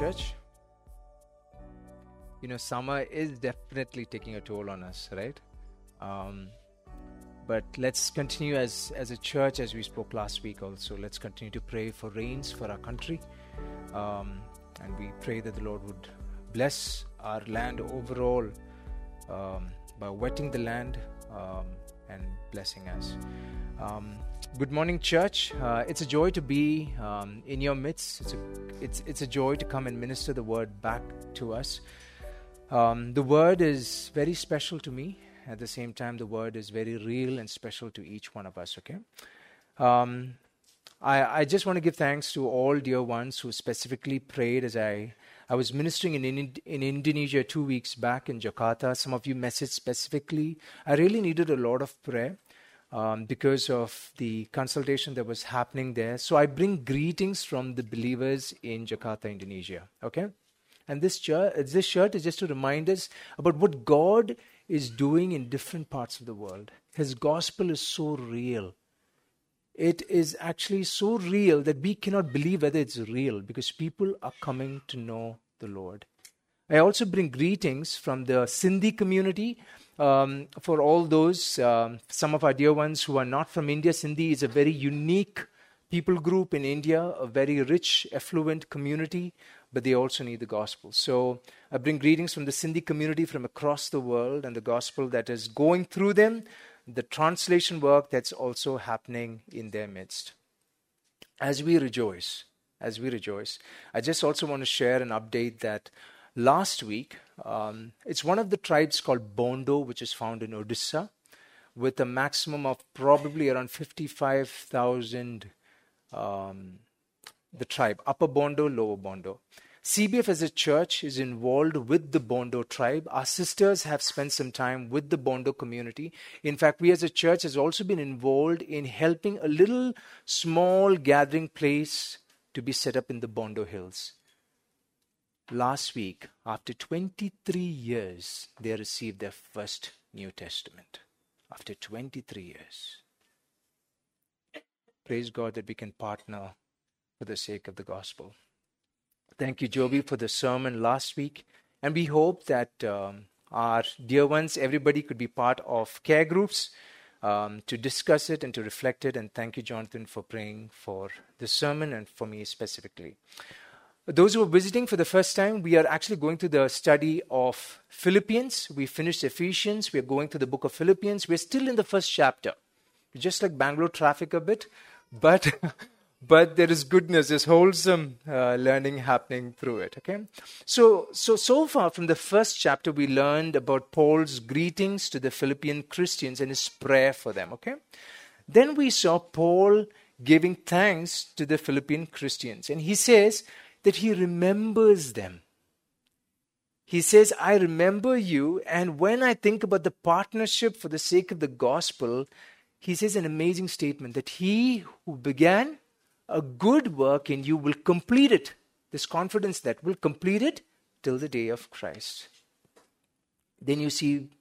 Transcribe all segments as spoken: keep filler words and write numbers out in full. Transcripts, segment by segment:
church? You know, summer is definitely taking a toll on us, right? Um, but let's continue as, as a church, as we spoke last week also. Let's continue to pray for rains for our country. Um, and we pray that the Lord would bless our land overall um, by wetting the land um, and blessing us. Um, good morning, church. Uh, it's a joy to be um, in your midst. It's a, it's, it's a joy to come and minister the word back to us. Um, the word is very special to me. At the same time, the word is very real and special to each one of us, okay? Um, I, I just want to give thanks to all dear ones who specifically prayed as I, I was ministering in, in, in Indonesia two weeks back in Jakarta. Some of you messaged specifically. I really needed a lot of prayer um, because of the consultation that was happening there. So I bring greetings from the believers in Jakarta, Indonesia, okay? And this, chur- this shirt is just to remind us about what God is doing in different parts of the world. His gospel is so real. It is actually so real that we cannot believe whether it's real because people are coming to know the Lord. I also bring greetings from the Sindhi community. Um, for all those, um, some of our dear ones who are not from India, Sindhi is a very unique people group in India, a very rich, affluent community, but they also need the gospel. So I bring greetings from the Sindhi community from across the world and the gospel that is going through them, the translation work that's also happening in their midst. As we rejoice, as we rejoice, I just also want to share an update that last week, um, it's one of the tribes called Bondo, which is found in Odisha, with a maximum of probably around fifty-five thousand um the tribe, Upper Bondo, Lower Bondo. C B F as a church is involved with the Bondo tribe. Our sisters have spent some time with the Bondo community. In fact, we as a church has also been involved in helping a little small gathering place to be set up in the Bondo Hills. Last week, after twenty-three years, they received their first New Testament. After twenty-three years. Praise God that we can partner for the sake of the gospel. Thank you, Joby, for the sermon last week. And we hope that um, our dear ones, everybody could be part of care groups um, to discuss it and to reflect it. And thank you, Jonathan, for praying for the sermon and for me specifically. Those who are visiting for the first time, we are actually going through the study of Philippians. We finished Ephesians. We are going through the book of Philippians. We're still in the first chapter. Just like Bangalore traffic a bit, but... But there is goodness, there's wholesome uh, learning happening through it, okay? So, so, so far from the first chapter, we learned about Paul's greetings to the Philippian Christians and his prayer for them, okay? Then we saw Paul giving thanks to the Philippian Christians. And he says that he remembers them. He says, I remember you, and when I think about the partnership for the sake of the gospel, he says an amazing statement that he who began a good work in you will complete it. This confidence that will complete it till the day of Christ. Then you see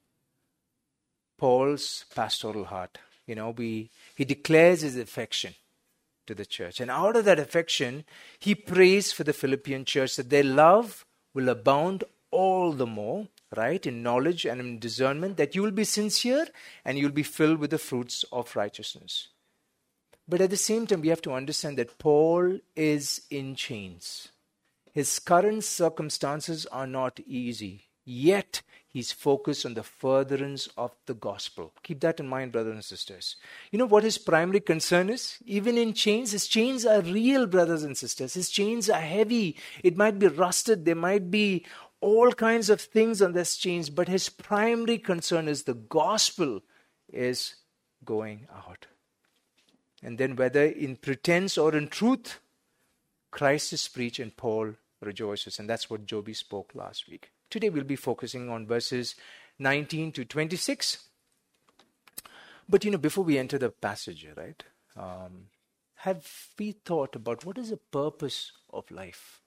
Paul's pastoral heart. You know, we he declares his affection to the church. And out of that affection, he prays for the Philippian church that their love will abound all the more, right, in knowledge and in discernment, that you will be sincere and you will be filled with the fruits of righteousness. But at the same time, we have to understand that Paul is in chains. His current circumstances are not easy. Yet, he's focused on the furtherance of the gospel. Keep that in mind, brothers and sisters. You know what his primary concern is? Even in chains, his chains are real, brothers and sisters. His chains are heavy. It might be rusted. There might be all kinds of things on this chains. But his primary concern is the gospel is going out. And then whether in pretense or in truth, Christ is preached and Paul rejoices. And that's what Joby spoke last week. Today we'll be focusing on verses nineteen to twenty-six. But you know, before we enter the passage, right, um, have we thought about what is the purpose of life?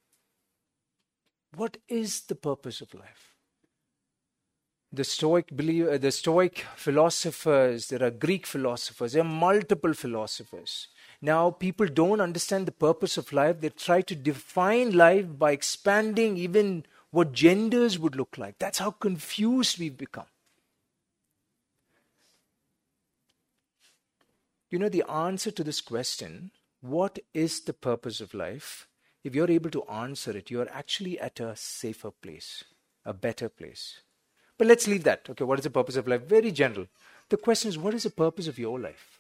What is the purpose of life? The Stoic believe, the Stoic philosophers, there are Greek philosophers, there are multiple philosophers. Now, people don't understand the purpose of life. They try to define life by expanding even what genders would look like. That's how confused we've become. You know, the answer to this question, what is the purpose of life? If you're able to answer it, you're actually at a safer place, a better place. But let's leave that. Okay, what is the purpose of life? Very general. The question is, what is the purpose of your life?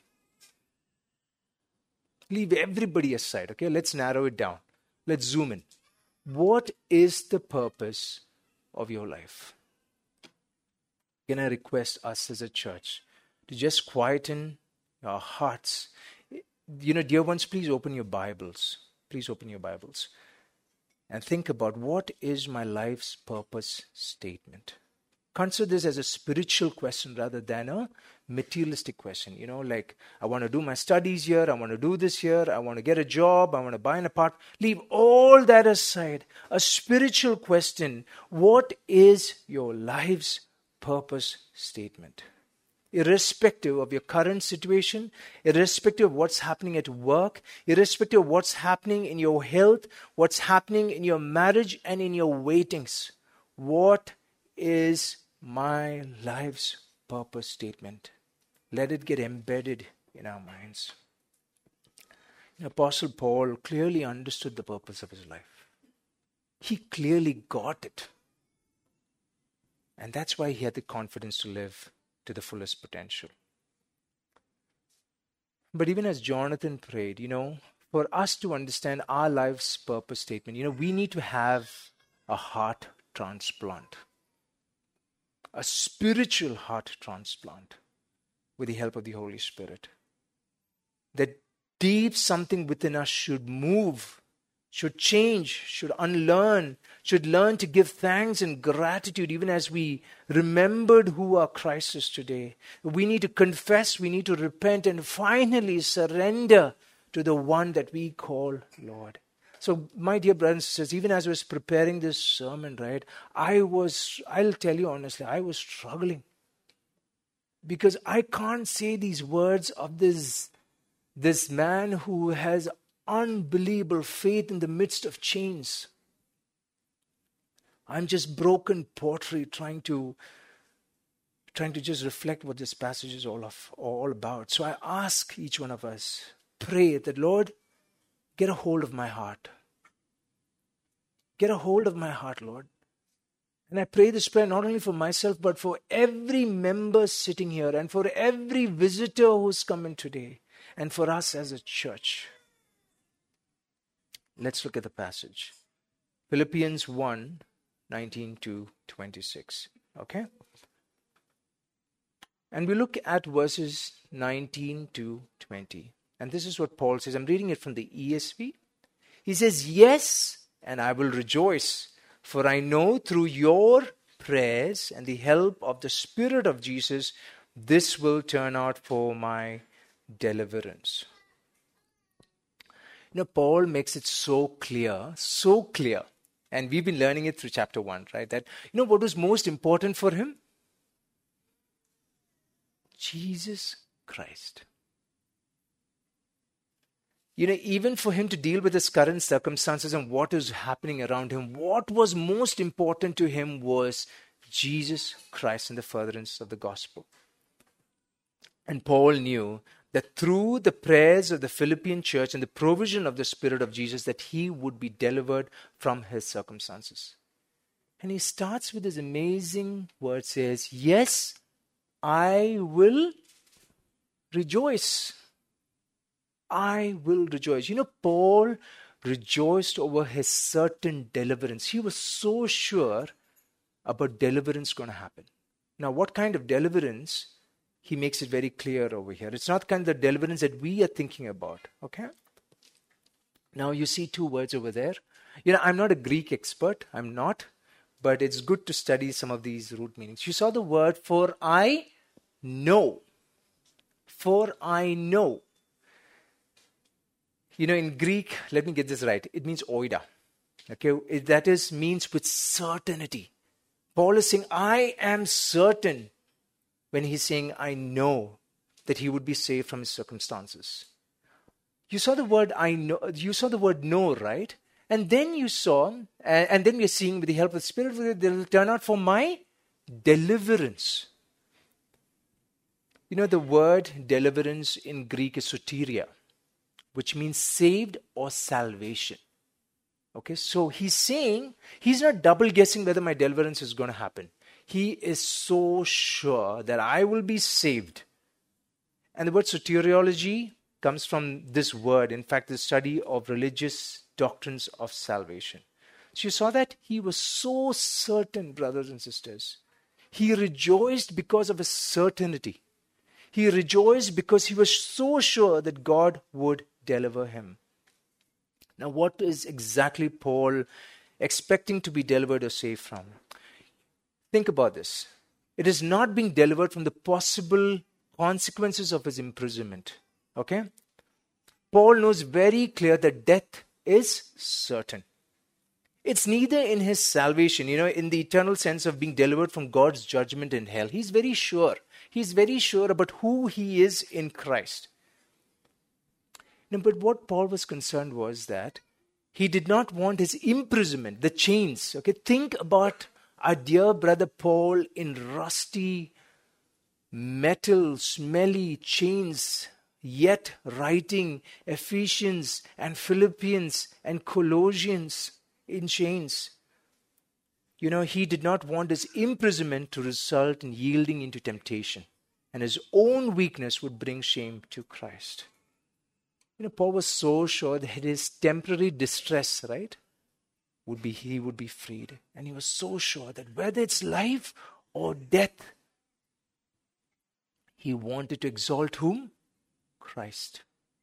Leave everybody aside, okay? Let's narrow it down. Let's zoom in. What is the purpose of your life? Can I request us as a church to just quieten our hearts? You know, dear ones, please open your Bibles. Please open your Bibles. And think about, what is my life's purpose statement? Consider this as a spiritual question rather than a materialistic question. You know, like, I want to do my studies here, I want to do this here, I want to get a job, I want to buy an apartment. Leave all that aside. A spiritual question: what is your life's purpose statement? Irrespective of your current situation, irrespective of what's happening at work, irrespective of what's happening in your health, what's happening in your marriage and in your waitings, what is my life's purpose statement? Let it get embedded in our minds. Apostle Paul clearly understood the purpose of his life. He clearly got it. And that's why he had the confidence to live to the fullest potential. But even as Jonathan prayed, you know, for us to understand our life's purpose statement, you know, we need to have a heart transplant. A spiritual heart transplant with the help of the Holy Spirit. That deep something within us should move, should change, should unlearn, should learn to give thanks and gratitude even as we remembered who our Christ is today. We need to confess, we need to repent and finally surrender to the one that we call Lord. So, my dear brothers and sisters, even as I was preparing this sermon, right, I was, I'll tell you honestly, I was struggling. Because I can't say these words of this, this man who has unbelievable faith in the midst of chains. I'm just broken pottery trying to, trying to just reflect what this passage is all, of, all about. So I ask each one of us, pray that, Lord, get a hold of my heart. Get a hold of my heart, Lord. And I pray this prayer not only for myself, but for every member sitting here and for every visitor who's come in today and for us as a church. Let's look at the passage. Philippians one, nineteen to twenty-six. Okay? And we look at verses nineteen to twenty. And this is what Paul says. I'm reading it from the E S V. He says, yes, and I will rejoice, for I know through your prayers and the help of the Spirit of Jesus, this will turn out for my deliverance. You know, Paul makes it so clear, so clear, and we've been learning it through chapter one, right? That, you know, what was most important for him? Jesus Christ. You know, even for him to deal with his current circumstances and what is happening around him, what was most important to him was Jesus Christ and the furtherance of the gospel. And Paul knew that through the prayers of the Philippian church and the provision of the Spirit of Jesus, that he would be delivered from his circumstances. And he starts with this amazing word, says, yes, I will rejoice. I will rejoice. You know, Paul rejoiced over his certain deliverance. He was so sure about deliverance going to happen. Now, what kind of deliverance? He makes it very clear over here. It's not kind of the deliverance that we are thinking about. Okay? Now, you see two words over there. You know, I'm not a Greek expert. I'm not. But it's good to study some of these root meanings. You saw the word, for I know. For I know. You know, in Greek, let me get this right. It means oida. Okay, it, that is, means with certainty. Paul is saying, I am certain, when he's saying, I know that he would be saved from his circumstances. You saw the word I know, you saw the word know, right? And then you saw, and, and then we are seeing with the help of the Spirit, they will turn out for my deliverance. You know, the word deliverance in Greek is soteria, which means saved or salvation. Okay, so he's saying, he's not double guessing whether my deliverance is going to happen. He is so sure that I will be saved. And the word soteriology comes from this word. In fact, the study of religious doctrines of salvation. So you saw that he was so certain, brothers and sisters. He rejoiced because of his certainty. He rejoiced because he was so sure that God would deliver him. Now, what is exactly Paul expecting to be delivered or saved from? Think about this. It is not being delivered from the possible consequences of his imprisonment. Okay? Paul knows very clear that death is certain. It's neither in his salvation, you know, in the eternal sense of being delivered from God's judgment in hell. He's very sure. He's very sure about who he is in Christ. No, but what Paul was concerned was that he did not want his imprisonment, the chains. Okay, think about our dear brother Paul in rusty, metal, smelly chains, yet writing Ephesians and Philippians and Colossians in chains. You know, he did not want his imprisonment to result in yielding into temptation, and his own weakness would bring shame to Christ. You know, Paul was so sure that his temporary distress, right, would be he would be freed. And he was so sure that whether it's life or death, he wanted to exalt whom? Christ.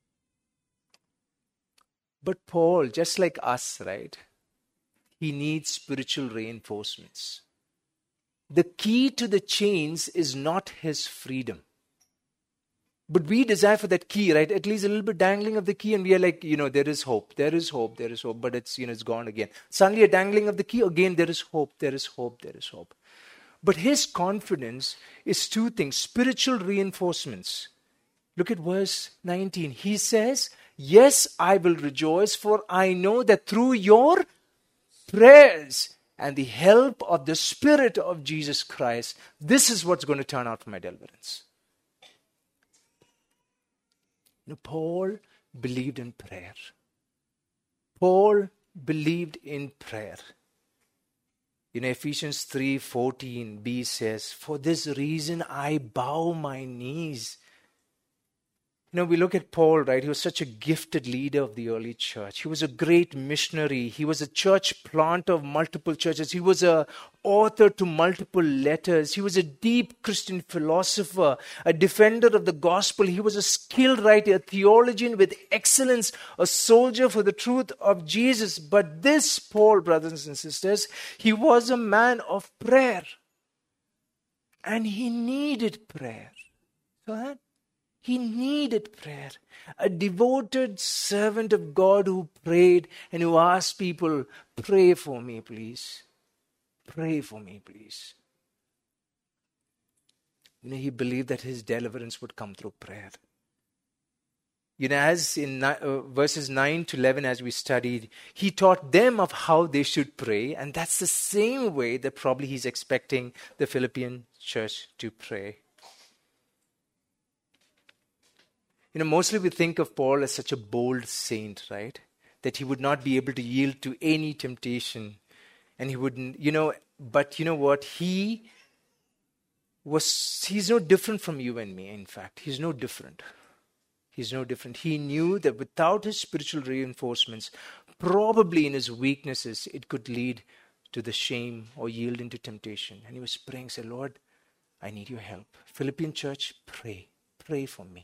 But Paul, just like us, right, he needs spiritual reinforcements. The key to the chains is not his freedom. But we desire for that key, right? At least a little bit dangling of the key, and we are like, you know, there is hope, there is hope, there is hope, but it's, you know, it's gone again. Suddenly a dangling of the key, again, there is hope, there is hope, there is hope. But his confidence is two things, spiritual reinforcements. Look at verse nineteen. He says, yes, I will rejoice, for I know that through your prayers and the help of the Spirit of Jesus Christ, this is what's going to turn out for my deliverance. You know, Paul believed in prayer. Paul believed in prayer. You know, Ephesians three fourteen b says, for this reason I bow my knees. You know, we look at Paul, right? He was such a gifted leader of the early church. He was a great missionary. He was a church planter of multiple churches. He was an author to multiple letters. He was a deep Christian philosopher, a defender of the gospel. He was a skilled writer, a theologian with excellence, a soldier for the truth of Jesus. But this Paul, brothers and sisters, he was a man of prayer. And he needed prayer. So that He needed prayer. A devoted servant of God who prayed and who asked people, pray for me, please. Pray for me, please. You know, he believed that his deliverance would come through prayer. You know, as in uh, verses nine to eleven, as we studied, he taught them of how they should pray. And that's the same way that probably he's expecting the Philippian church to pray. You know, mostly we think of Paul as such a bold saint, right? That he would not be able to yield to any temptation. And he wouldn't, you know, but you know what? He was, he's no different from you and me, in fact. He's no different. He's no different. He knew that without his spiritual reinforcements, probably in his weaknesses, it could lead to the shame or yield into temptation. And he was praying, say, Lord, I need your help. Philippian church, pray. Pray for me.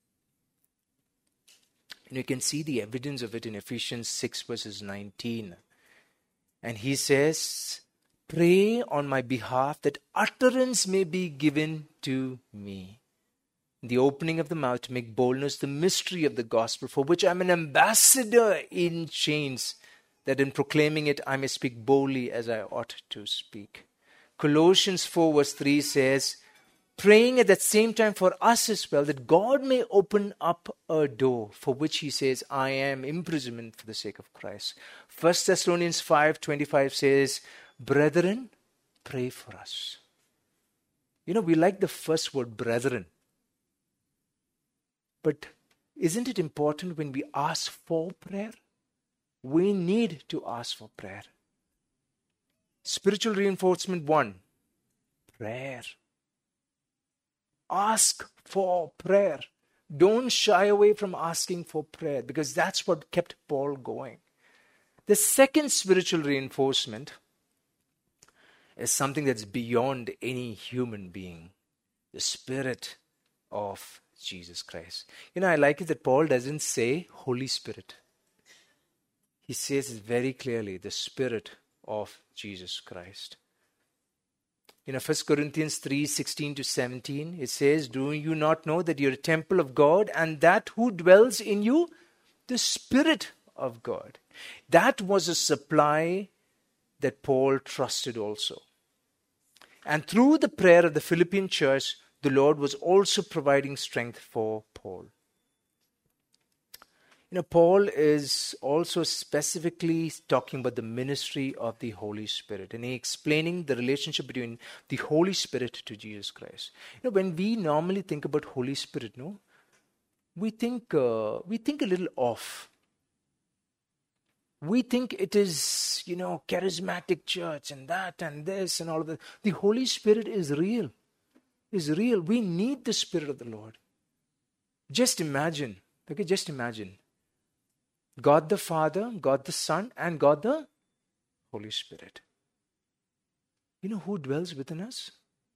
And you can see the evidence of it in Ephesians six verses nineteen. And he says, pray on my behalf that utterance may be given to me. The opening of the mouth to make boldness the mystery of the gospel, for which I am an ambassador in chains, that in proclaiming it I may speak boldly as I ought to speak. Colossians four verse three says, praying at that same time for us as well, that God may open up a door for which he says, I am imprisonment for the sake of Christ. First Thessalonians five twenty-five says, brethren, pray for us. You know, we like the first word, brethren. But isn't it important when we ask for prayer? We need to ask for prayer. Spiritual reinforcement one, prayer. Ask for prayer. Don't shy away from asking for prayer, because that's what kept Paul going. The second spiritual reinforcement is something that's beyond any human being. The Spirit of Jesus Christ. You know, I like it that Paul doesn't say Holy Spirit. He says it very clearly, the Spirit of Jesus Christ. You know, First Corinthians three sixteen to seventeen, it says, do you not know that you're a temple of God, and that who dwells in you? The Spirit of God. That was a supply that Paul trusted also. And through the prayer of the Philippian church, the Lord was also providing strength for Paul. You know, Paul is also specifically talking about the ministry of the Holy Spirit, and he explaining the relationship between the Holy Spirit to Jesus Christ. You know, when we normally think about Holy Spirit, no, we think uh, we think a little off. We think it is, you know, charismatic church and that and this and all of that. The Holy Spirit is real. Is real. We need the Spirit of the Lord. Just imagine, okay, just imagine. God the Father, God the Son, and God the Holy Spirit. You know who dwells within us?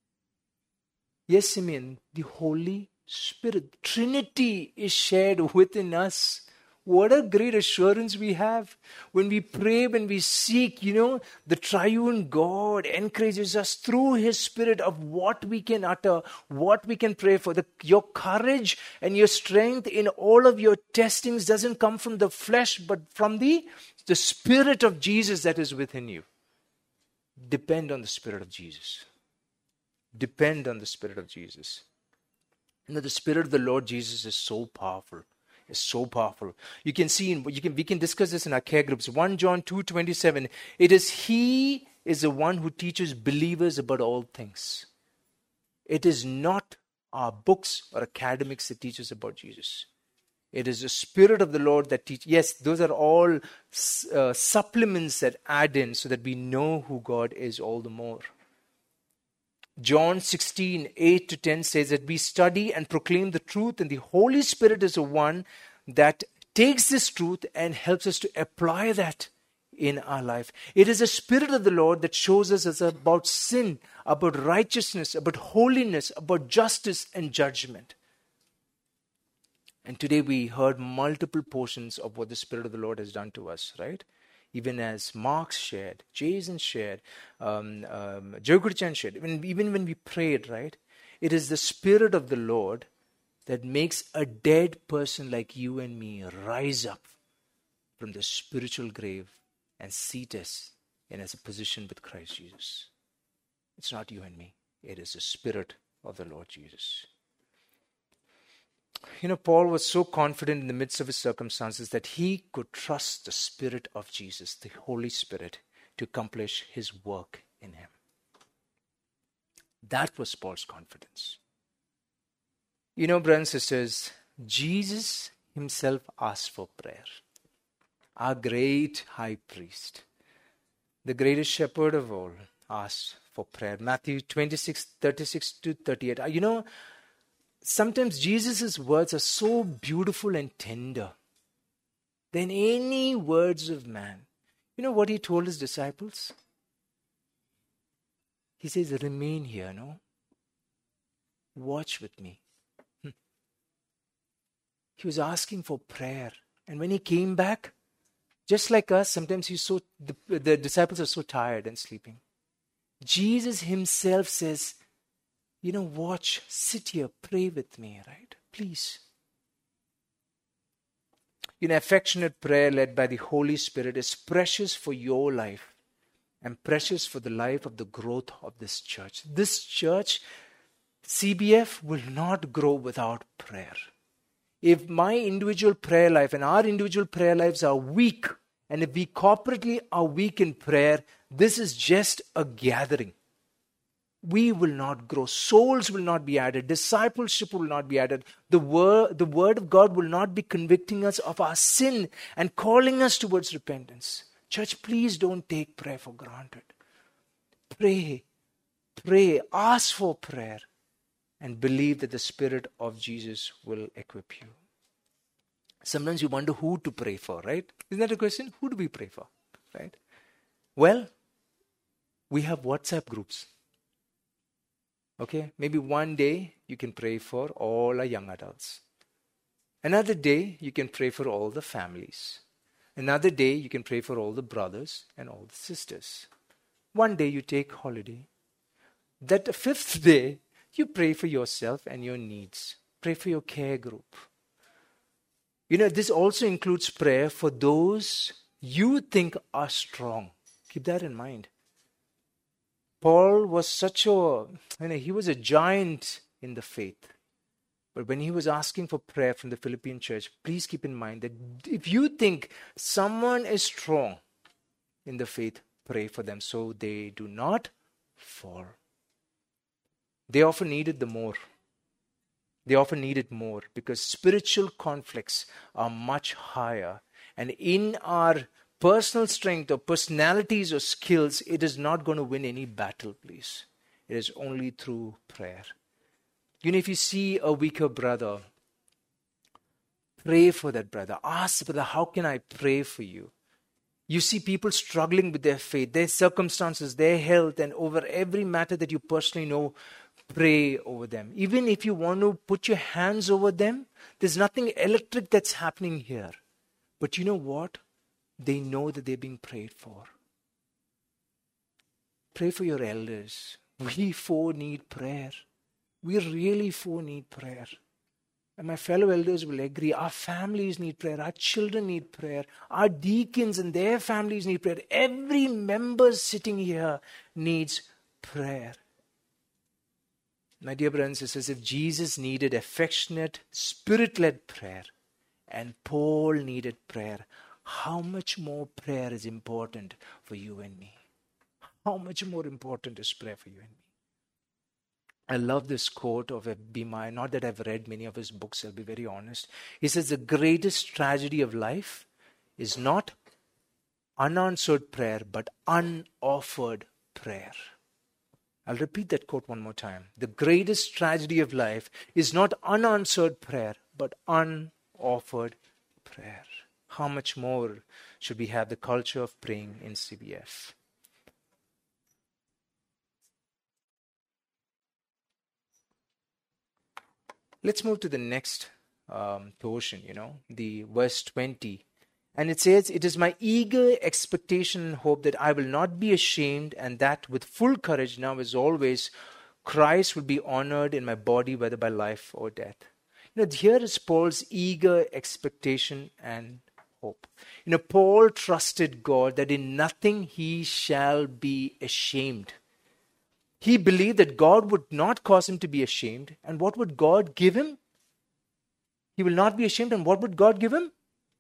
Yes, Simeon, the Holy Spirit. Trinity is shared within us. What a great assurance we have. When we pray, when we seek, you know, the triune God encourages us through His Spirit of what we can utter, what we can pray for. The, your courage and your strength in all of your testings doesn't come from the flesh, but from the, the Spirit of Jesus that is within you. Depend on the Spirit of Jesus. Depend on the Spirit of Jesus. You know, the Spirit of the Lord Jesus is so powerful. Is so powerful. You can see, in, you can we can discuss this in our care groups. First John two twenty-seven. It is He is the one who teaches believers about all things. It is not our books or academics that teach us about Jesus. It is the Spirit of the Lord that teaches. Yes, those are all uh, supplements that add in so that we know who God is all the more. John sixteen, eight to ten says that we study and proclaim the truth, and the Holy Spirit is the one that takes this truth and helps us to apply that in our life. It is the Spirit of the Lord that shows us about sin, about righteousness, about holiness, about justice and judgment. And today we heard multiple portions of what the Spirit of the Lord has done to us, right? Even as Mark's shared, Jason shared, um, um, Jogurchan shared, even, even when we prayed, right? It is the Spirit of the Lord that makes a dead person like you and me rise up from the spiritual grave and seat us in a position with Christ Jesus. It's not you and me. It is the Spirit of the Lord Jesus. You know, Paul was so confident in the midst of his circumstances that he could trust the Spirit of Jesus, the Holy Spirit, to accomplish his work in him. That was Paul's confidence. You know, brothers and sisters, Jesus himself asked for prayer. Our great high priest, the greatest shepherd of all, asked for prayer. Matthew twenty-six, thirty-six to thirty-eight. You know, sometimes Jesus' words are so beautiful and tender than any words of man. You know what he told his disciples? He says, remain here, no? Watch with me. Hmm. He was asking for prayer. And when he came back, just like us, sometimes he's so the, the disciples are so tired and sleeping. Jesus himself says, you know, watch, sit here, pray with me, right? Please. You know, affectionate prayer led by the Holy Spirit is precious for your life and precious for the life of the growth of this church. This church, C B F will not grow without prayer. If my individual prayer life and our individual prayer lives are weak, and if we corporately are weak in prayer, this is just a gathering. We will not grow. Souls will not be added. Discipleship will not be added. The word, the word of God will not be convicting us of our sin and calling us towards repentance. Church, please don't take prayer for granted. Pray, pray, ask for prayer, and believe that the Spirit of Jesus will equip you. Sometimes you wonder who to pray for, right? Isn't that a question? Who do we pray for, right? Well, we have WhatsApp groups. Okay, maybe one day you can pray for all our young adults. Another day you can pray for all the families. Another day you can pray for all the brothers and all the sisters. One day you take holiday. That fifth day you pray for yourself and your needs. Pray for your care group. You know, this also includes prayer for those you think are strong. Keep that in mind. Paul was such a, you know, he was a giant in the faith. But when he was asking for prayer from the Philippian church, please keep in mind that if you think someone is strong in the faith, pray for them so they do not fall. They often needed the more. They often needed more because spiritual conflicts are much higher. And in our personal strength or personalities or skills, it is not going to win any battle, please. It is only through prayer. You know, if you see a weaker brother, pray for that brother. Ask, brother, how can I pray for you? You see people struggling with their faith, their circumstances, their health, and over every matter that you personally know, pray over them. Even if you want to put your hands over them, there's nothing electric that's happening here. But you know what? They know that they're being prayed for. Pray for your elders. We four need prayer. We really four need prayer. And my fellow elders will agree. Our families need prayer. Our children need prayer. Our deacons and their families need prayer. Every member sitting here needs prayer. My dear brothers and sisters, if Jesus needed affectionate, spirit-led prayer, and Paul needed prayer, how much more prayer is important for you and me? How much more important is prayer for you and me? I love this quote of Abimai. Not that I've read many of his books, I'll be very honest. He says, the greatest tragedy of life is not unanswered prayer, but unoffered prayer. I'll repeat that quote one more time. The greatest tragedy of life is not unanswered prayer, but unoffered prayer. How much more should we have the culture of praying in C B F? Let's move to the next um, portion, you know, the verse twenty. And it says, it is my eager expectation and hope that I will not be ashamed, and that with full courage now as always, Christ will be honored in my body, whether by life or death. You know, here is Paul's eager expectation and hope. You know, Paul trusted God that in nothing he shall be ashamed. He believed that God would not cause him to be ashamed. And what would God give him? He will not be ashamed. And what would God give him?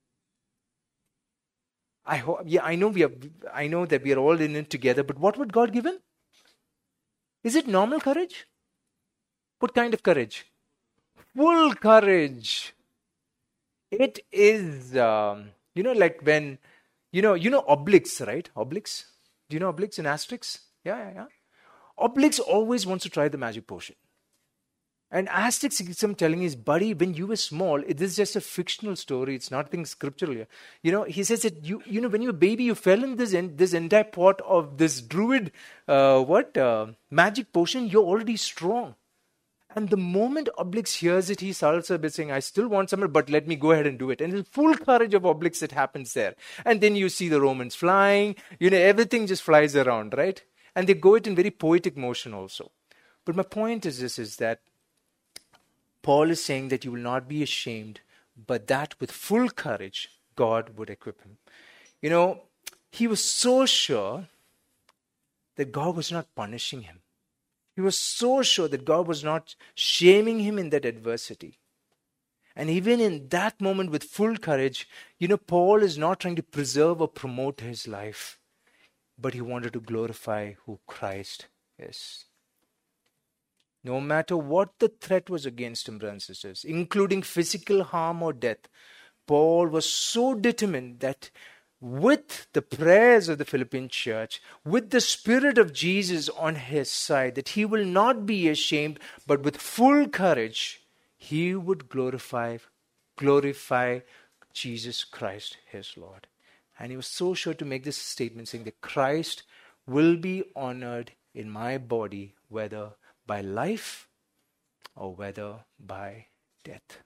I hope, yeah, I know we are, I know that we are all in it together, but what would God give him? Is it normal courage? What kind of courage? Full courage. It is, um, you know, like when, you know, you know Obelix, right? Obelix. Do you know Obelix in Asterix? Yeah, yeah, yeah. Obelix always wants to try the magic potion. And Asterix keeps him telling his buddy, when you were small, it is just a fictional story. It's nothing scriptural here. You know, he says that, you you know, when you were a baby, you fell in this, en- this entire pot of this druid, uh, what, uh, magic potion. You're already strong. And the moment Obelix hears it, he starts a bit saying, I still want some, but let me go ahead and do it. And the full courage of Obelix, it happens there. And then you see the Romans flying. You know, everything just flies around, right? And they go it in very poetic motion also. But my point is this, is that Paul is saying that you will not be ashamed, but that with full courage, God would equip him. You know, he was so sure that God was not punishing him. He was so sure that God was not shaming him in that adversity. And even in that moment, with full courage, you know, Paul is not trying to preserve or promote his life, but he wanted to glorify who Christ is. No matter what the threat was against him, brothers and sisters, including physical harm or death, Paul was so determined that with the prayers of the Philippian church, with the Spirit of Jesus on his side, that he will not be ashamed, but with full courage, he would glorify, glorify Jesus Christ, his Lord. And he was so sure to make this statement, saying that Christ will be honored in my body, whether by life or whether by death.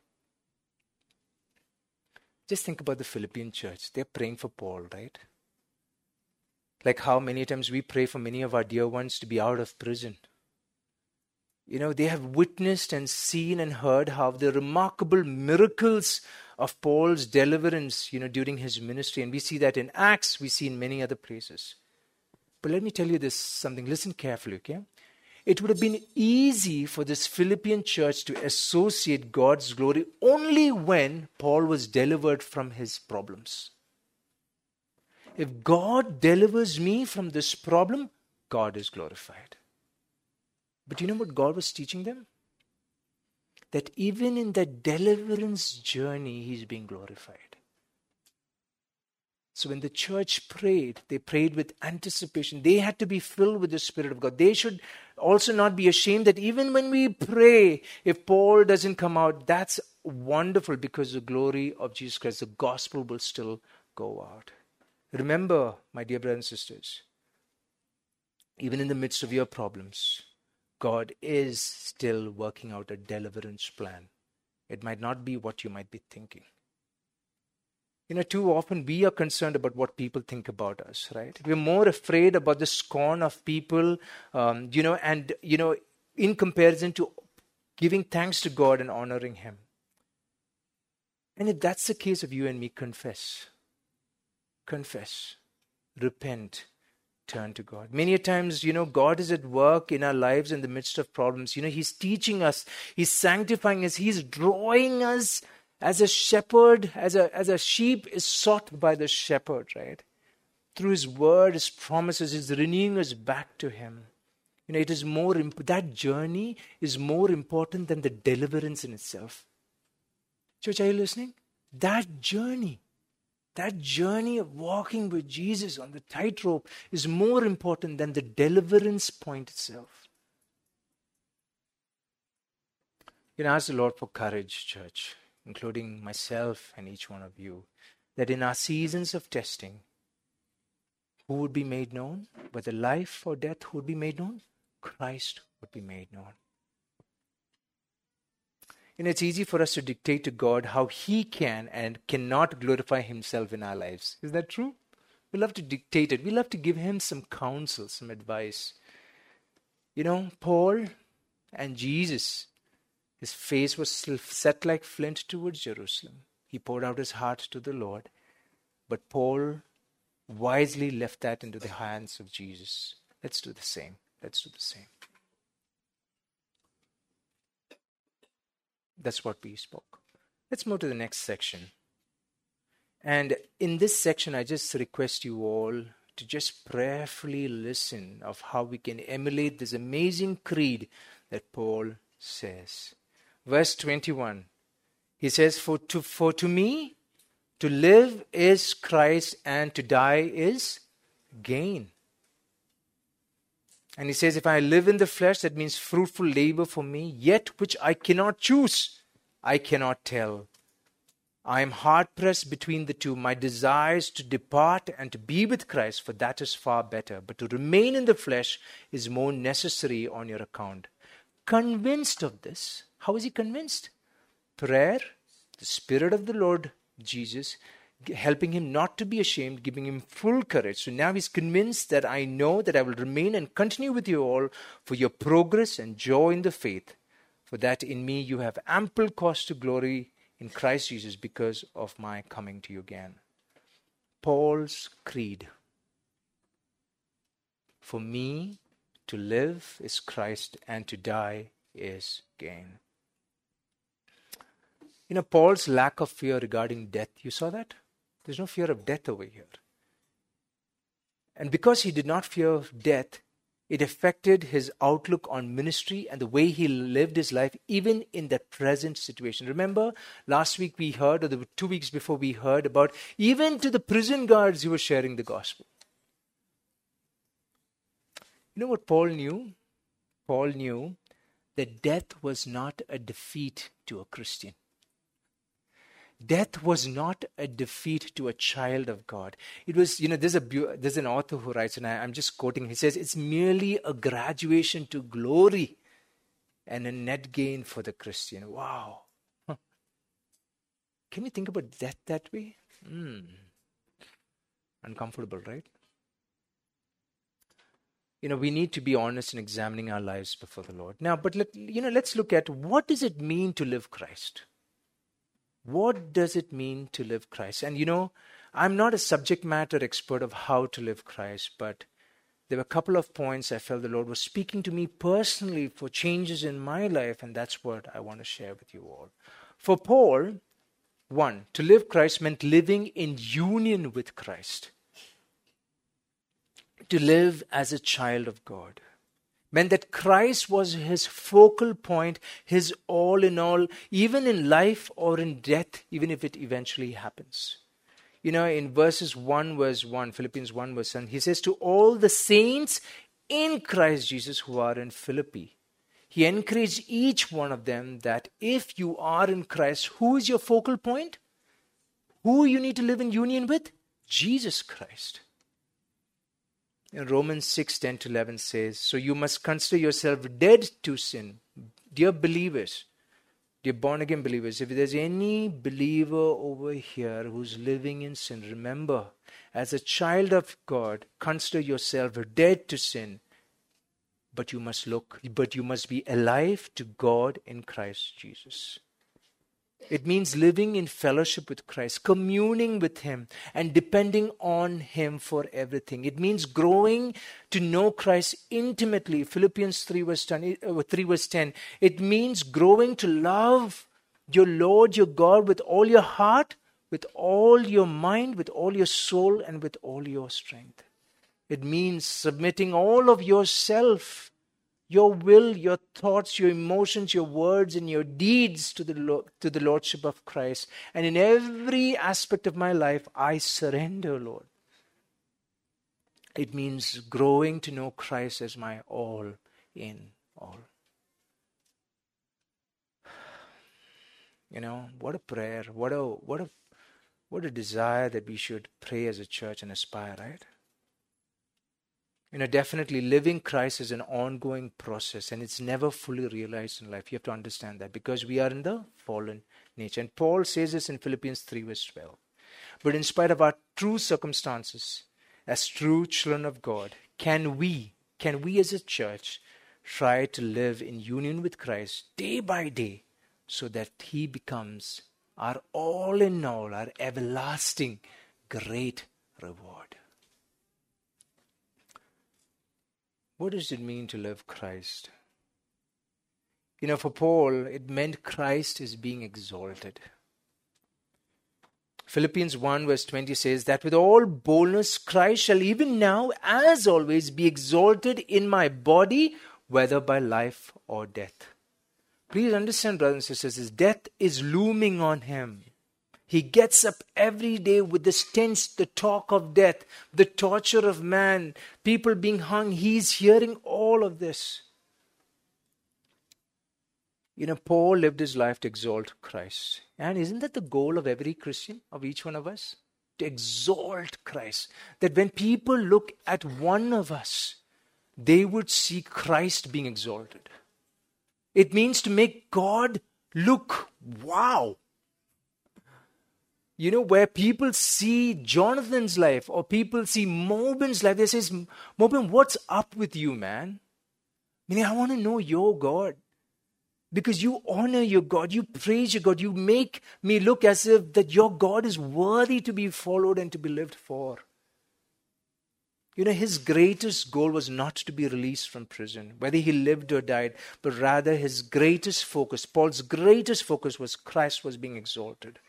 Just think about the Philippian church. They're praying for Paul, right? Like how many times we pray for many of our dear ones to be out of prison. You know, they have witnessed and seen and heard how the remarkable miracles of Paul's deliverance, you know, during his ministry. And we see that in Acts, we see in many other places. But let me tell you this something. Listen carefully, okay? It would have been easy for this Philippian church to associate God's glory only when Paul was delivered from his problems. If God delivers me from this problem, God is glorified. But you know what God was teaching them? That even in that deliverance journey, He's being glorified. So when the church prayed, they prayed with anticipation. They had to be filled with the Spirit of God. They should also not be ashamed that even when we pray, if Paul doesn't come out, that's wonderful, because the glory of Jesus Christ, the gospel will still go out. Remember, my dear brothers and sisters, even in the midst of your problems, God is still working out a deliverance plan. It might not be what you might be thinking. You know, too often we are concerned about what people think about us, right? We're more afraid about the scorn of people, um, you know, and, you know, in comparison to giving thanks to God and honoring Him. And if that's the case of you and me, confess. Confess. Repent. Turn to God. Many a times, you know, God is at work in our lives in the midst of problems. You know, He's teaching us. He's sanctifying us. He's drawing us as a shepherd, as a, as a sheep is sought by the shepherd, right? Through His word, His promises, He's renewing us back to Him. You know, it is more, imp- that journey is more important than the deliverance in itself. Church, are you listening? That journey, that journey of walking with Jesus on the tightrope is more important than the deliverance point itself. You know, ask the Lord for courage, church, including myself and each one of you, that in our seasons of testing, who would be made known? Whether life or death, who would be made known? Christ would be made known. And it's easy for us to dictate to God how He can and cannot glorify Himself in our lives. Is that true? We love to dictate it. We love to give Him some counsel, some advice. You know, Paul and Jesus, his face was set like flint towards Jerusalem. He poured out his heart to the Lord. But Paul wisely left that into the hands of Jesus. Let's do the same. Let's do the same. That's what we spoke. Let's move to the next section. And in this section, I just request you all to just prayerfully listen of how we can emulate this amazing creed that Paul says. Verse twenty-one, he says, For to, for to me, to live is Christ, and to die is gain. And he says, if I live in the flesh, that means fruitful labor for me, yet which I cannot choose, I cannot tell. I am hard-pressed between the two. My desire is to depart and to be with Christ, for that is far better. But to remain in the flesh is more necessary on your account. Convinced of this, how is he convinced? Prayer, the Spirit of the Lord Jesus, helping him not to be ashamed, giving him full courage. So now he's convinced that I know that I will remain and continue with you all for your progress and joy in the faith, for that in me you have ample cause to glory in Christ Jesus because of my coming to you again. Paul's creed. For me To live is Christ, and to die is gain. You know, Paul's lack of fear regarding death, you saw that? There's no fear of death over here. And because he did not fear death, it affected his outlook on ministry and the way he lived his life, even in that present situation. Remember, last week we heard, or the two weeks before we heard about, even to the prison guards he was sharing the gospel. You know what Paul knew? Paul knew that death was not a defeat to a Christian. Death was not a defeat to a child of God. It was, you know, there's a there's an author who writes, and I, I'm just quoting, he says, it's merely a graduation to glory and a net gain for the Christian. Wow. Huh. Can we think about death that way? Mm. Uncomfortable, right? You know, we need to be honest in examining our lives before the Lord. Now, but let, you know, let's look at, what does it mean to live Christ? What does it mean to live Christ? And you know, I'm not a subject matter expert of how to live Christ, but there were a couple of points I felt the Lord was speaking to me personally for changes in my life, and that's what I want to share with you all. For Paul, one, to live Christ meant living in union with Christ. To live as a child of God meant that Christ was his focal point, his all in all, even in life or in death, even if it eventually happens. You know, in verses one verse one, Philippians one verse one, he says, to all the saints in Christ Jesus who are in Philippi. He encouraged each one of them that if you are in Christ, who is your focal point? Who you need to live in union with? Jesus Christ. In Romans six, ten to eleven says, so you must consider yourself dead to sin. Dear believers, dear born-again believers, if there's any believer over here who's living in sin, remember, as a child of God, consider yourself dead to sin. But you must look, but you must be alive to God in Christ Jesus. It means living in fellowship with Christ, communing with Him, and depending on Him for everything. It means growing to know Christ intimately. Philippians three verse ten. It means growing to love your Lord, your God, with all your heart, with all your mind, with all your soul, and with all your strength. It means submitting all of yourself, your will, your thoughts, your emotions, your words, and your deeds to the Lord, to the Lordship of Christ. And in every aspect of my life, I surrender, Lord. It means growing to know Christ as my all in all. You know, what a prayer, what a what a what a desire that we should pray as a church and aspire, right? You know, definitely living Christ is an ongoing process, and it's never fully realized in life. You have to understand that, because we are in the fallen nature. And Paul says this in Philippians three verse twelve. But in spite of our true circumstances, as true children of God, can we, can we as a church try to live in union with Christ day by day, so that He becomes our all in all, our everlasting great reward. What does it mean to live Christ? You know, for Paul, it meant Christ is being exalted. Philippians one verse twenty says that with all boldness Christ shall even now, as always, be exalted in my body, whether by life or death. Please understand, brothers and sisters, his death is looming on him. He gets up every day with the stench, the talk of death, the torture of man, people being hung. He's hearing all of this. You know, Paul lived his life to exalt Christ. And isn't that the goal of every Christian, of each one of us? To exalt Christ. That when people look at one of us, they would see Christ being exalted. It means to make God look, wow. You know, where people see Jonathan's life or people see Mobin's life, they say, Mobin, what's up with you, man? Meaning, I want to know your God. Because you honor your God, you praise your God, you make me look as if that your God is worthy to be followed and to be lived for. You know, his greatest goal was not to be released from prison, whether he lived or died, but rather his greatest focus, Paul's greatest focus was Christ was being exalted.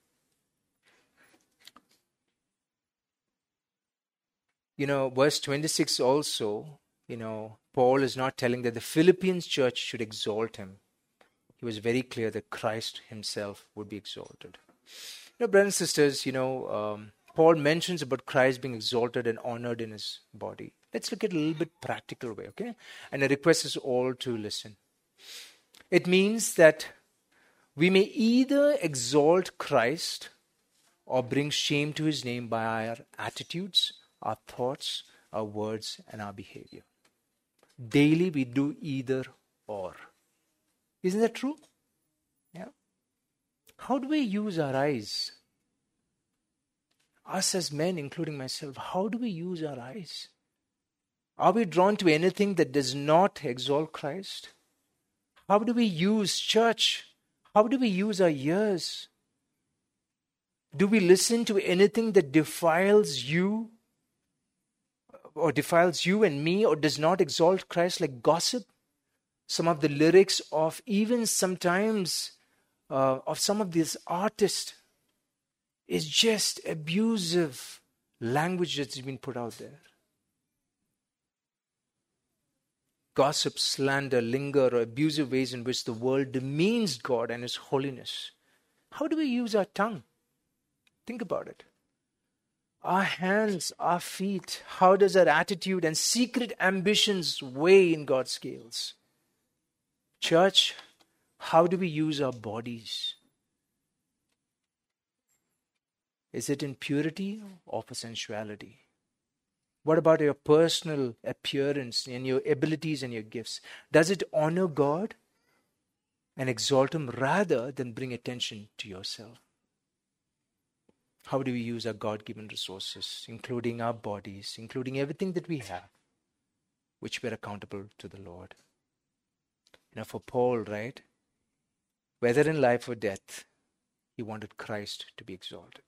You know, verse twenty-six also, you know, Paul is not telling that the Philippians church should exalt him. He was very clear that Christ himself would be exalted. You know, brothers and sisters, you know, um, Paul mentions about Christ being exalted and honored in his body. Let's look at it a little bit practical way, okay? And I request us all to listen. It means that we may either exalt Christ or bring shame to his name by our attitudes, our thoughts, our words, and our behavior. Daily we do either or. Isn't that true? Yeah. How do we use our eyes? Us as men, including myself, how do we use our eyes? Are we drawn to anything that does not exalt Christ? How do we use church? How do we use our ears? Do we listen to anything that defiles you or defiles you and me or does not exalt Christ, like gossip? Some of the lyrics of even sometimes uh, of some of these artists is just abusive language that's been put out there. Gossip, slander, linger, or abusive ways in which the world demeans God and His holiness. How do we use our tongue? Think about it. Our hands, our feet, how does our attitude and secret ambitions weigh in God's scales? Church, how do we use our bodies? Is it in purity or for sensuality? What about your personal appearance and your abilities and your gifts? Does it honor God and exalt Him rather than bring attention to yourself? How do we use our God-given resources, including our bodies, including everything that we have, which we're accountable to the Lord? You know, for Paul, right, whether in life or death, he wanted Christ to be exalted.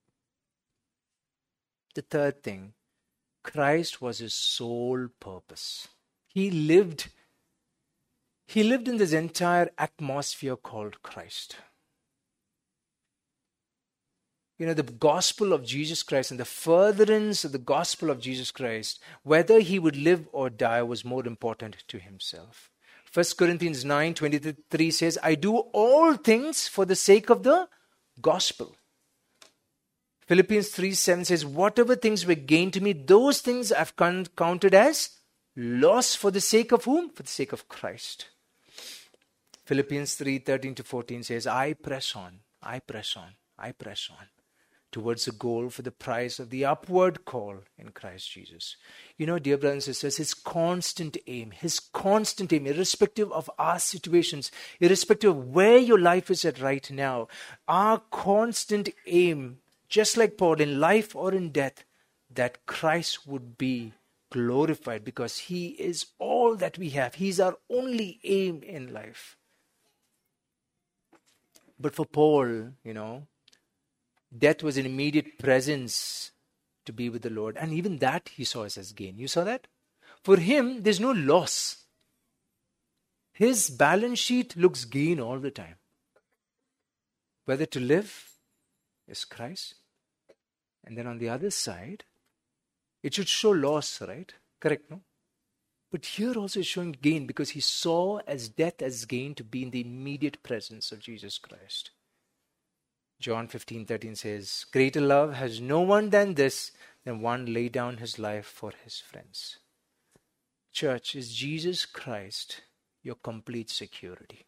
The third thing, Christ was his sole purpose. He lived, he lived in this entire atmosphere called Christ. You know, the gospel of Jesus Christ and the furtherance of the gospel of Jesus Christ, whether he would live or die, was more important to himself. First Corinthians nine twenty-three says, I do all things for the sake of the gospel. Philippians three seven says, whatever things were gained to me, those things I've counted as loss for the sake of whom? For the sake of Christ. Philippians three thirteen to fourteen says, I press on, I press on, I press on towards the goal for the prize of the upward call in Christ Jesus. You know, dear brothers and sisters, his constant aim, his constant aim, irrespective of our situations, irrespective of where your life is at right now, our constant aim, just like Paul, in life or in death, that Christ would be glorified because he is all that we have. He's our only aim in life. But for Paul, you know, death was an immediate presence to be with the Lord. And even that he saw as gain. You saw that? For him, there's no loss. His balance sheet looks gain all the time. Whether to live is Christ. And then on the other side, it should show loss, right? Correct, no? But here also is showing gain because he saw as death as gain to be in the immediate presence of Jesus Christ. John fifteen thirteen says, greater love has no one than this, than one lay down his life for his friends. Church, is Jesus Christ your complete security?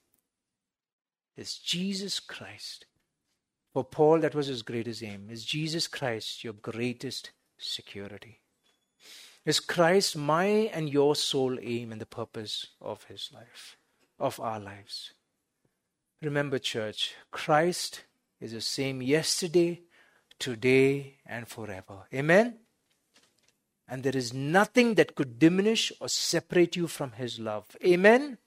Is Jesus Christ? For Paul, that was his greatest aim. Is Jesus Christ your greatest security? Is Christ my and your sole aim and the purpose of his life, of our lives? Remember, church, Christ is the same yesterday, today, and forever. Amen? And there is nothing that could diminish or separate you from his love. Amen?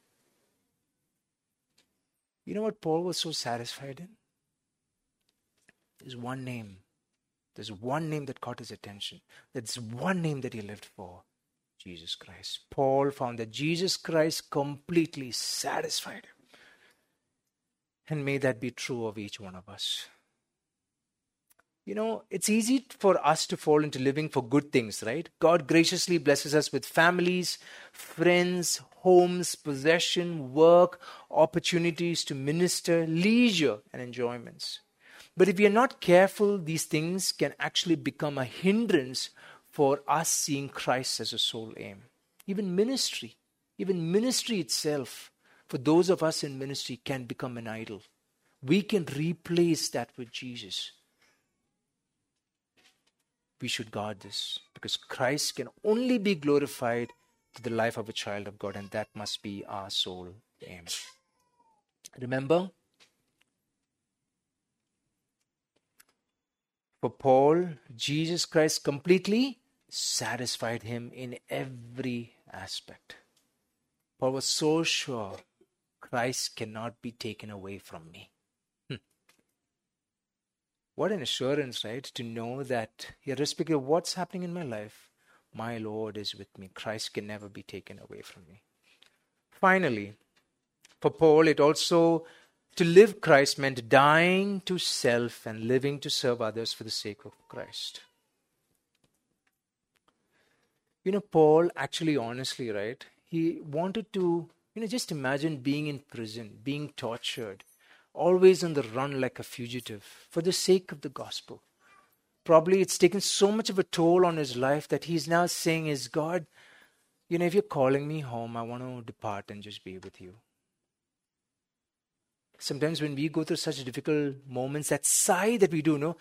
You know what Paul was so satisfied in? His one name. There's one name that caught his attention. There's one name that he lived for. Jesus Christ. Paul found that Jesus Christ completely satisfied him. And may that be true of each one of us. You know, it's easy for us to fall into living for good things, right? God graciously blesses us with families, friends, homes, possession, work, opportunities to minister, leisure, and enjoyments. But if we are not careful, these things can actually become a hindrance for us seeing Christ as a sole aim. Even ministry, even ministry itself, for those of us in ministry, can become an idol. We can replace that with Jesus. We should guard this because Christ can only be glorified to the life of a child of God, and that must be our sole aim. Remember, for Paul, Jesus Christ completely satisfied him in every aspect. Paul was so sure, Christ cannot be taken away from me. Hmm. What an assurance, right? To know that irrespective of what's happening in my life, my Lord is with me. Christ can never be taken away from me. Finally, for Paul, it also, to live Christ meant dying to self and living to serve others for the sake of Christ. You know, Paul actually, honestly, right, he wanted to, you know, just imagine being in prison, being tortured, always on the run like a fugitive for the sake of the gospel. Probably it's taken so much of a toll on his life that he's now saying is, God, you know, if you're calling me home, I want to depart and just be with you. Sometimes when we go through such difficult moments, that sigh that we do, no?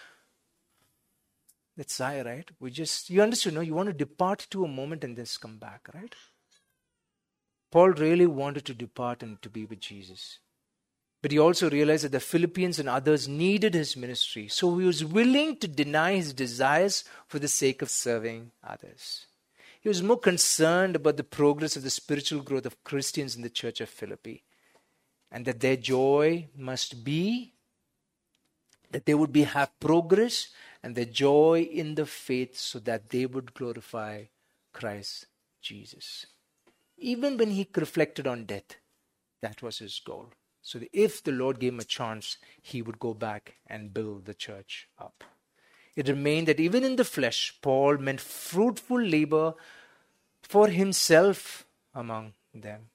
That sigh, right? We just, you understand, no? You want to depart to a moment and then come back, right? Paul really wanted to depart and to be with Jesus. But he also realized that the Philippians and others needed his ministry. So he was willing to deny his desires for the sake of serving others. He was more concerned about the progress of the spiritual growth of Christians in the church of Philippi. And that their joy must be that they would be have progress and their joy in the faith so that they would glorify Christ Jesus. Even when he reflected on death, that was his goal. So that if the Lord gave him a chance, he would go back and build the church up. It remained that even in the flesh, Paul meant fruitful labor for himself among them.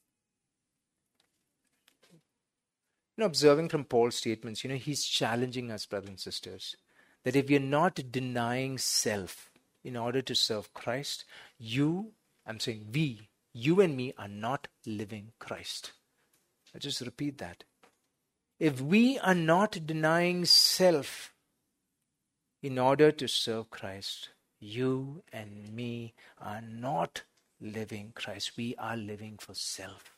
You know, observing from Paul's statements, you know, he's challenging us, brothers and sisters, that if you're not denying self in order to serve Christ, you, I'm saying we, you and me are not living Christ. I just repeat that. If we are not denying self in order to serve Christ, you and me are not living Christ. We are living for self.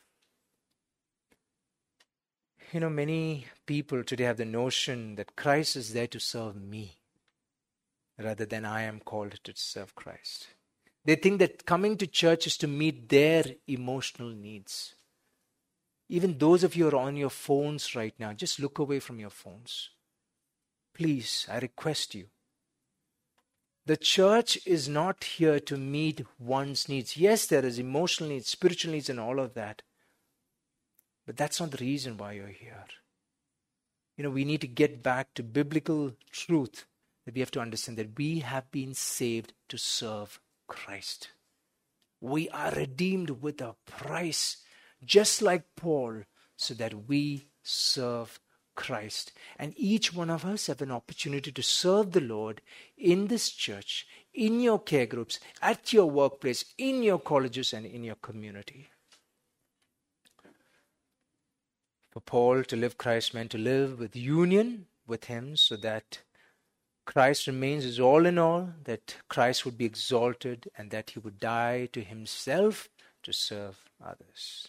You know, many people today have the notion that Christ is there to serve me rather than I am called to serve Christ. They think that coming to church is to meet their emotional needs. Even those of you who are on your phones right now, just look away from your phones. Please, I request you. The church is not here to meet one's needs. Yes, there is emotional needs, spiritual needs and all of that. But that's not the reason why you're here. You know, we need to get back to biblical truth that we have to understand that we have been saved to serve Christ. We are redeemed with a price, just like Paul, so that we serve Christ. And each one of us have an opportunity to serve the Lord in this church, in your care groups, at your workplace, in your colleges, and in your community. For Paul, to live Christ meant to live with union with him so that Christ remains his all in all, that Christ would be exalted, and that he would die to himself to serve others.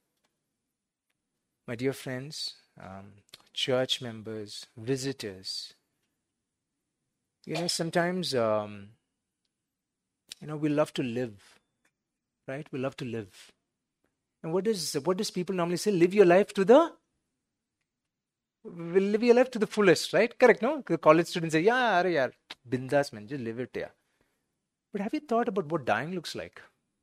My dear friends, um, church members, visitors, you know, sometimes, um, you know, we love to live, right? We love to live. And what does what does people normally say? Live your life to the We'll live your life to the fullest, right? Correct, no? The college students say, yeah, arey yaar, bindas man, just live it, yeah. But have you thought about what dying looks like?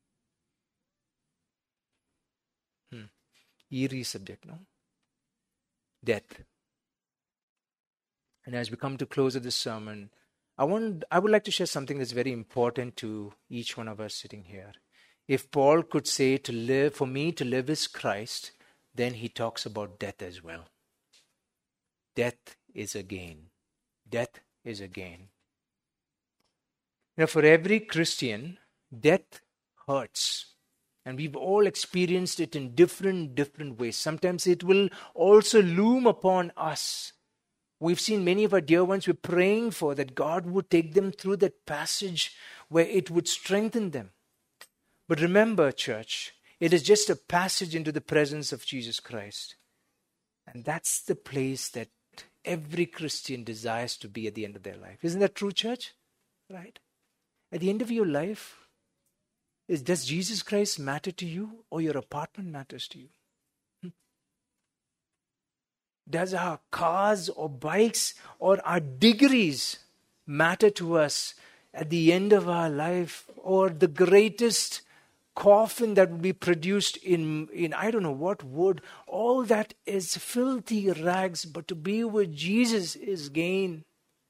Hmm. Eerie subject, no? Death. And as we come to close of this sermon, I want I would like to share something that's very important to each one of us sitting here. If Paul could say to live, for me to live is Christ, then he talks about death as well. Death is a gain. Death is a gain. Now, for every Christian, death hurts. And we've all experienced it in different, different ways. Sometimes it will also loom upon us. We've seen many of our dear ones we're praying for, that God would take them through that passage where it would strengthen them. But remember, church, it is just a passage into the presence of Jesus Christ. And that's the place that every Christian desires to be at the end of their life. Isn't that true, church? Right? At the end of your life, is does Jesus Christ matter to you, or your apartment matters to you? Hmm? Does our cars or bikes or our degrees matter to us at the end of our life, or the greatest coffin that will be produced in, in I don't know what wood? All that is filthy rags, but to be with Jesus is gain.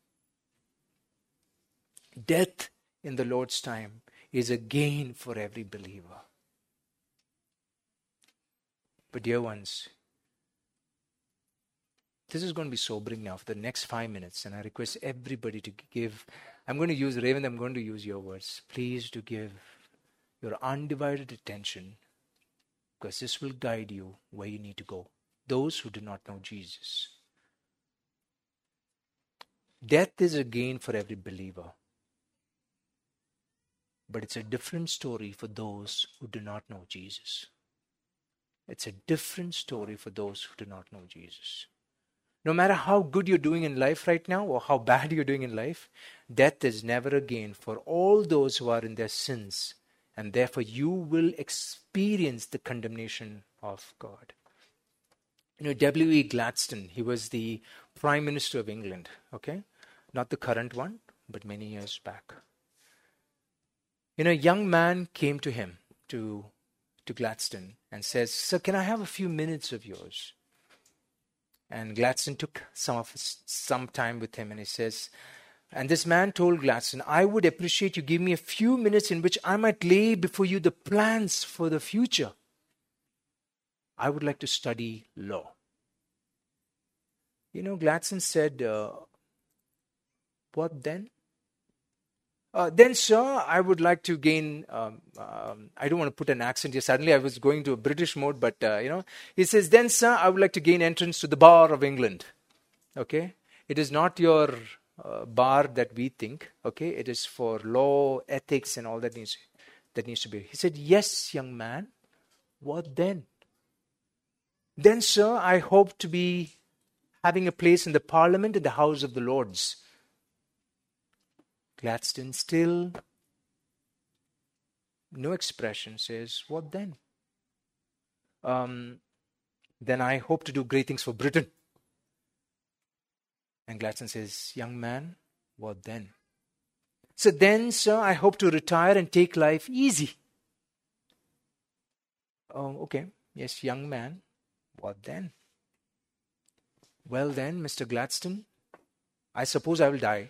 Death in the Lord's time is a gain for every believer. But dear ones, this is going to be sobering now for the next five minutes, and I request everybody to give, I'm going to use, Raven, I'm going to use your words. Please to give your undivided attention, because this will guide you where you need to go. Those who do not know Jesus. Death is a gain for every believer. But it's a different story for those who do not know Jesus. It's a different story for those who do not know Jesus. No matter how good you're doing in life right now, or how bad you're doing in life, death is never a gain for all those who are in their sins. And therefore you will experience the condemnation of God. You know, W E Gladstone, he was the Prime Minister of England, okay? Not the current one, but many years back. You know, a young man came to him, to, to Gladstone, and says, "Sir, can I have a few minutes of yours?" And Gladstone took some of his, some time with him, and he says, and this man told Gladstone, "I would appreciate you give me a few minutes in which I might lay before you the plans for the future. I would like to study law." You know, Gladstone said, uh, "What then?" Uh, then, sir, I would like to gain, um, um, I don't want to put an accent here. Suddenly I was going to a British mode, but, uh, you know, he says, "Then, sir, I would like to gain entrance to the bar of England." Okay? It is not your uh, bar that we think. Okay? It is for law, ethics, and all that needs, that needs to be. He said, "Yes, young man. What then?" "Then, sir, I hope to be having a place in the Parliament in the House of the Lords." Gladstone, still no expression, says, "What then?" Um, "then I hope to do great things for Britain." And Gladstone says, "Young man, what then?" "So then, sir, I hope to retire and take life easy." "Oh, okay. Yes, young man, what then?" "Well then, Mister Gladstone, I suppose I will die."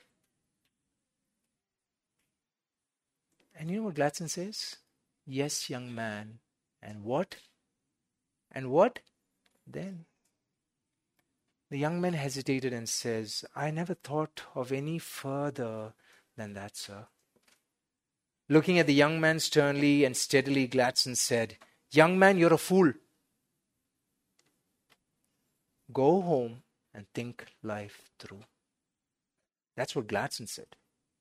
And you know what Gladstone says? "Yes, young man. And what? And what then?" The young man hesitated and says, "I never thought of any further than that, sir." Looking at the young man sternly and steadily, Gladstone said, "Young man, you're a fool. Go home and think life through." That's what Gladstone said.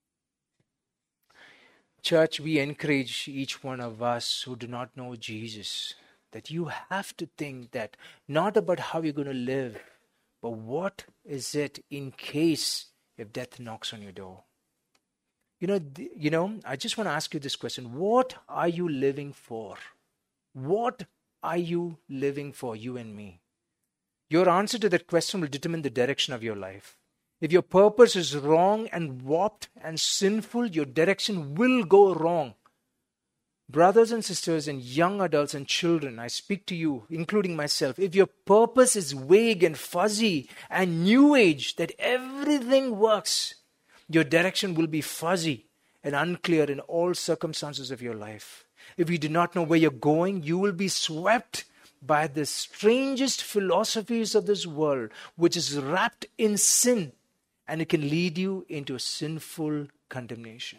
Church, we encourage each one of us who do not know Jesus that you have to think that not about how you're going to live, but what is it in case if death knocks on your door. You know, th- you know, I just want to ask you this question. What are you living for? What are you living for, you and me? Your answer to that question will determine the direction of your life. If your purpose is wrong and warped and sinful, your direction will go wrong. Brothers and sisters and young adults and children, I speak to you, including myself. If your purpose is vague and fuzzy and new age, that everything works, your direction will be fuzzy and unclear in all circumstances of your life. If you do not know where you're going, you will be swept by the strangest philosophies of this world, which is wrapped in sin, and it can lead you into a sinful condemnation.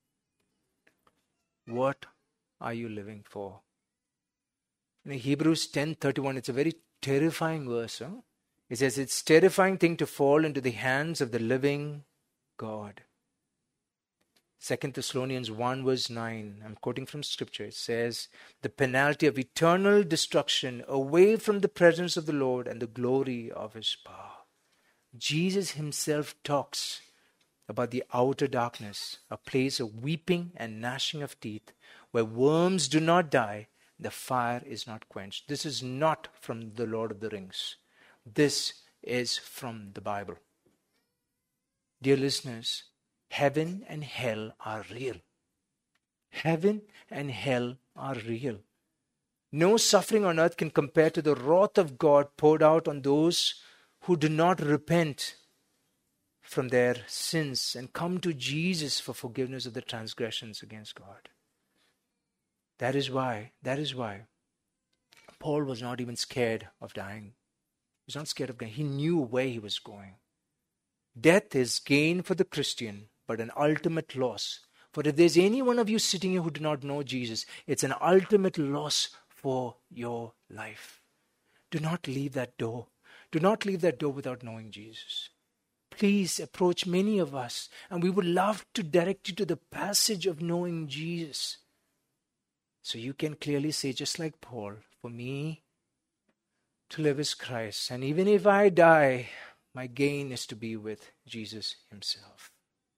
What are you living for? In Hebrews ten thirty-one, it's a very terrifying verse. Huh? It says it's a terrifying thing to fall into the hands of the living God. Second Thessalonians one verse nine, I'm quoting from scripture. It says, the penalty of eternal destruction away from the presence of the Lord and the glory of his power. Jesus himself talks about the outer darkness, a place of weeping and gnashing of teeth, where worms do not die, the fire is not quenched. This is not from the Lord of the Rings. This is from the Bible. Dear listeners, heaven and hell are real. Heaven and hell are real. No suffering on earth can compare to the wrath of God poured out on those who do not repent from their sins and come to Jesus for forgiveness of the transgressions against God. That is why, that is why Paul was not even scared of dying. He was not scared of dying. He knew where he was going. Death is gain for the Christian, but an ultimate loss. For if there's any one of you sitting here who do not know Jesus, it's an ultimate loss for your life. Do not leave that door. Do not leave that door without knowing Jesus. Please approach many of us, and we would love to direct you to the passage of knowing Jesus. So you can clearly say, just like Paul, for me to live is Christ. And even if I die, my gain is to be with Jesus himself.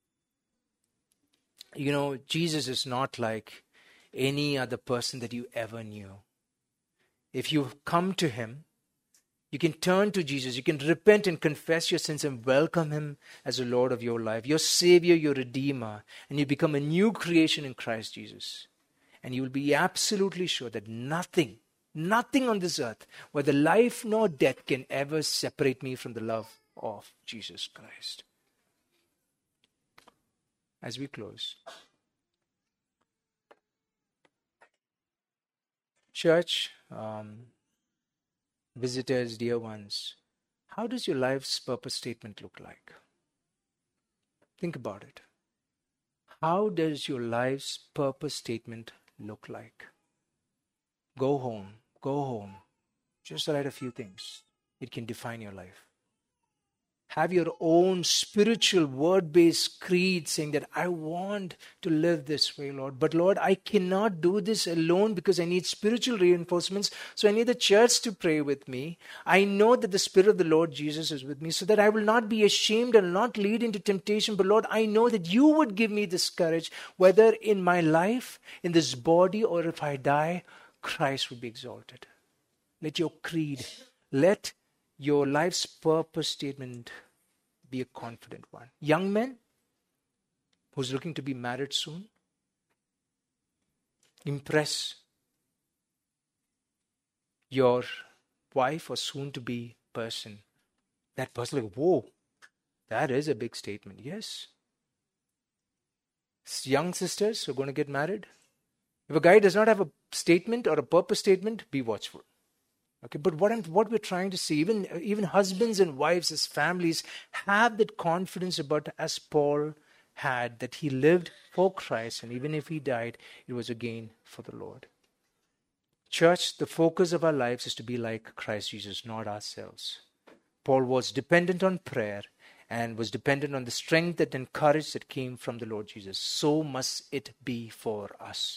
You know, Jesus is not like any other person that you ever knew. If you come to him, you can turn to Jesus. You can repent and confess your sins and welcome him as the Lord of your life, your Savior, your Redeemer, and you become a new creation in Christ Jesus. And you will be absolutely sure that nothing, nothing on this earth, whether life nor death, can ever separate me from the love of Jesus Christ. As we close, church, um, visitors, dear ones, how does your life's purpose statement look like? Think about it. How does your life's purpose statement look like? Go home, go home. Just write a few things. It can define your life. Have your own spiritual word-based creed saying that I want to live this way, Lord. But Lord, I cannot do this alone because I need spiritual reinforcements. So I need the church to pray with me. I know that the Spirit of the Lord Jesus is with me so that I will not be ashamed and not lead into temptation. But Lord, I know that you would give me this courage, whether in my life, in this body, or if I die, Christ would be exalted. Let your creed, let your life's purpose statement be a confident one. Young men who's looking to be married soon, impress your wife or soon-to-be person. That person like, whoa, that is a big statement. Yes. Young sisters who are going to get married, if a guy does not have a statement or a purpose statement, be watchful. Okay, but what I'm, what we're trying to see, even even husbands and wives as families have that confidence about, as Paul had, that he lived for Christ, and even if he died, it was a gain for the Lord. Church, the focus of our lives is to be like Christ Jesus, not ourselves. Paul was dependent on prayer and was dependent on the strength and courage that came from the Lord Jesus. So must it be for us.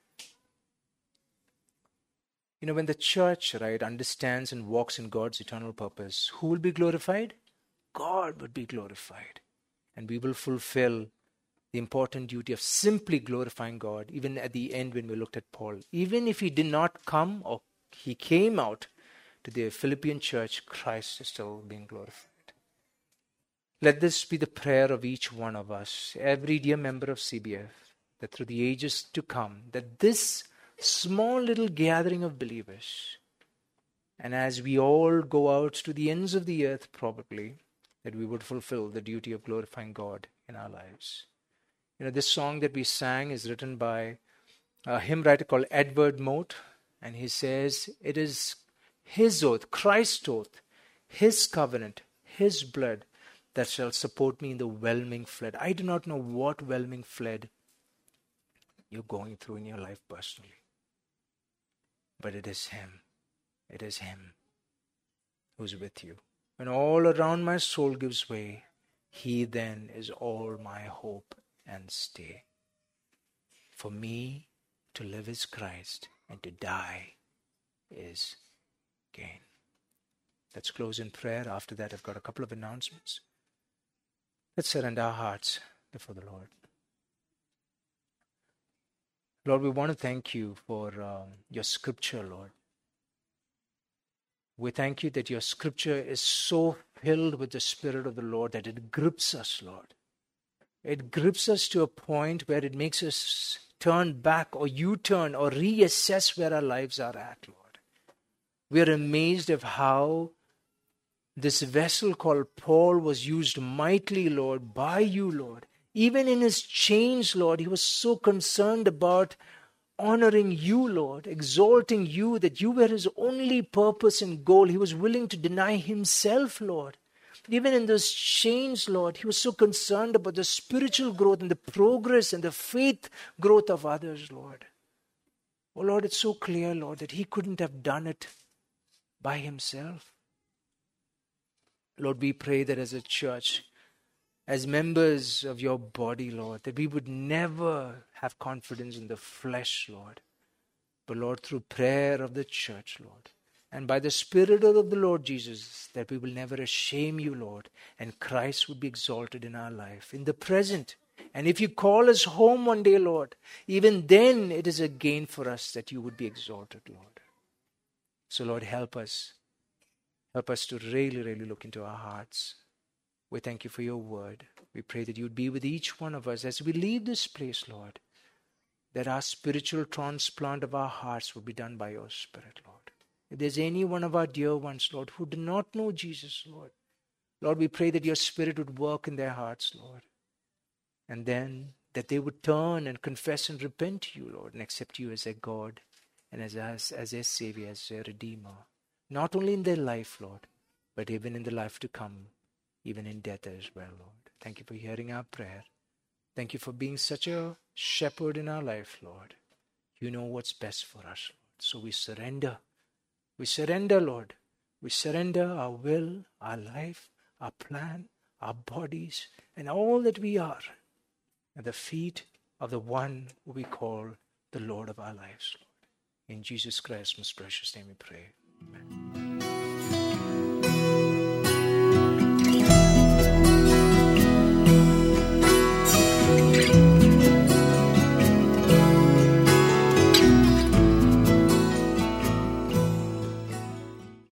You know, when the church, right, understands and walks in God's eternal purpose, who will be glorified? God would be glorified. And we will fulfill the important duty of simply glorifying God, even at the end when we looked at Paul. Even if he did not come, or he came out to the Philippian church, Christ is still being glorified. Let this be the prayer of each one of us, every dear member of C B F, that through the ages to come, that this small little gathering of believers, and as we all go out to the ends of the earth probably, that we would fulfill the duty of glorifying God in our lives. You know, this song that we sang is written by a hymn writer called Edward Mote, and he says, it is His oath, Christ's oath, His covenant, His blood that shall support me in the whelming flood. I do not know what whelming flood you're going through in your life personally, but it is Him. It is Him who's with you. When all around my soul gives way, He then is all my hope and stay. For me, to live is Christ, and to die is gain. Let's close in prayer. After that, I've got a couple of announcements. Let's surrender our hearts before the Lord. Lord, we want to thank you for um, your scripture, Lord. We thank you that your scripture is so filled with the Spirit of the Lord that it grips us, Lord. It grips us to a point where it makes us turn back or U-turn or reassess where our lives are at, Lord. We are amazed of how this vessel called Paul was used mightily, Lord, by you, Lord. Even in his chains, Lord, he was so concerned about honoring you, Lord, exalting you, that you were his only purpose and goal. He was willing to deny himself, Lord. Even in those chains, Lord, he was so concerned about the spiritual growth and the progress and the faith growth of others, Lord. Oh, Lord, it's so clear, Lord, that he couldn't have done it by himself. Lord, we pray that as a church, as members of your body, Lord, that we would never have confidence in the flesh, Lord. But Lord, through prayer of the church, Lord, and by the Spirit of the Lord Jesus, that we will never shame you, Lord, and Christ would be exalted in our life, in the present. And if you call us home one day, Lord, even then it is a gain for us that you would be exalted, Lord. So Lord, help us. Help us to really, really look into our hearts. We thank you for your word. We pray that you would be with each one of us as we leave this place, Lord, that our spiritual transplant of our hearts will be done by your Spirit, Lord. If there's any one of our dear ones, Lord, who do not know Jesus, Lord, Lord, we pray that your Spirit would work in their hearts, Lord. And then that they would turn and confess and repent to you, Lord, and accept you as their God and as, as, as their Savior, as their Redeemer. Not only in their life, Lord, but even in the life to come, even in death as well, Lord. Thank you for hearing our prayer. Thank you for being such a shepherd in our life, Lord. You know what's best for us, Lord. So we surrender. We surrender, Lord. We surrender our will, our life, our plan, our bodies, and all that we are at the feet of the one who we call the Lord of our lives, Lord. In Jesus Christ's most precious name we pray. Amen.